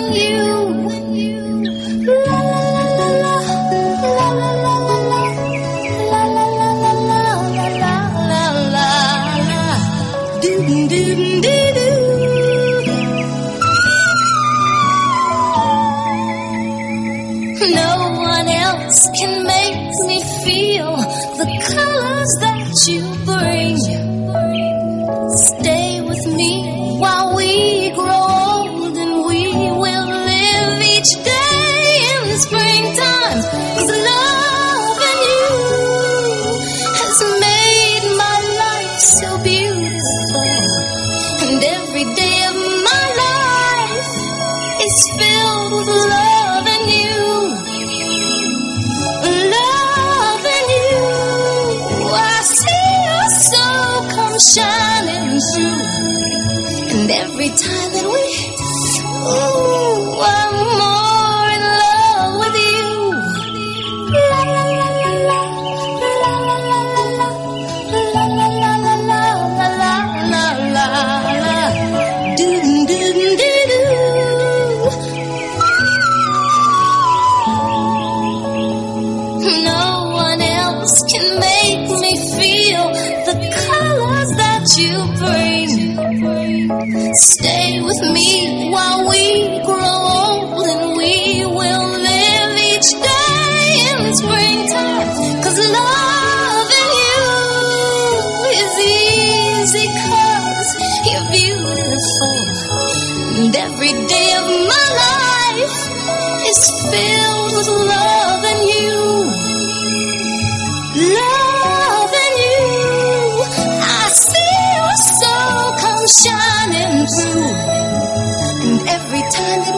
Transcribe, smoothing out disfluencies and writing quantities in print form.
loving you. La la la la la la la la la la la la la la la. Do do do do do. No one else can make me feel the colors that you bring. Stay with me while we grow old, and we will live each day in the springtime. 'Cause loving you has made my life so beautiful, and every day of my life is filled with loving you. Loving you, I see your soul come shining through, and every time that we, ooh, I'm more in love with you. La la la la la, la la la la, la la la la la, la la la, do do do do. No one else can make me feel the colors that you bring. Stay with me while we grow old, and we will live each day in the springtime. 'Cause loving you is easy, 'cause you're beautiful, and every day of my life is filled with loving you. Loving you, I see your soul come shining through, and every time that